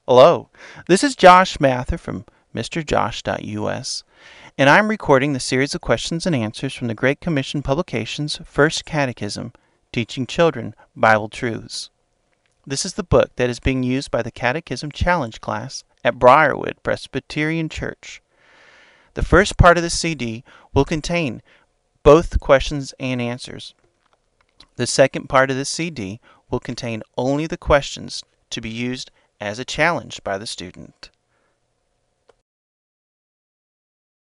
Hello, this is Josh Mather from MrJosh.us, and I'm recording the series of questions and answers from the Great Commission Publications First Catechism, Teaching Children Bible Truths. This is the book that is being used by the Catechism Challenge class at Briarwood Presbyterian Church. The first part of the CD will contain both questions and answers. The second part of the CD will contain only the questions to be used as a challenge by the student.